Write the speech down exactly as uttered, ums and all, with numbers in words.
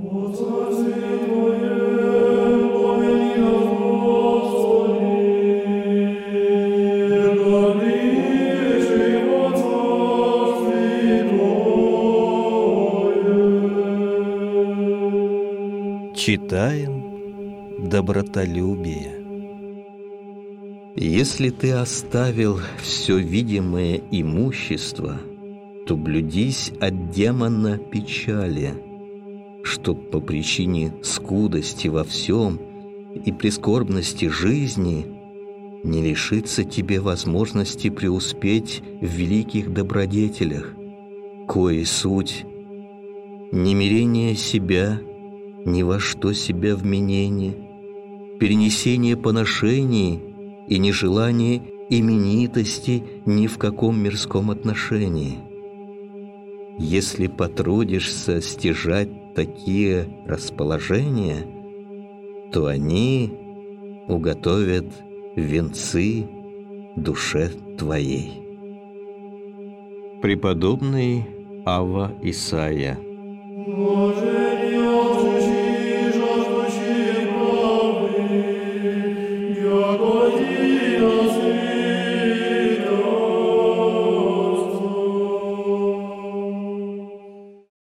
Читаем добротолюбие. Если ты оставил все видимое имущество, то блюдись от демона печали, чтоб по причине скудости во всем и прискорбности жизни не лишиться тебе возможности преуспеть в великих добродетелях, кои суть немирение себя, ни во что себя вменение, перенесение поношений и нежелание именитости ни в каком мирском отношении. Если потрудишься стяжать такие расположения, то они уготовят венцы душе твоей. Преподобный Авва Исайя. Господи,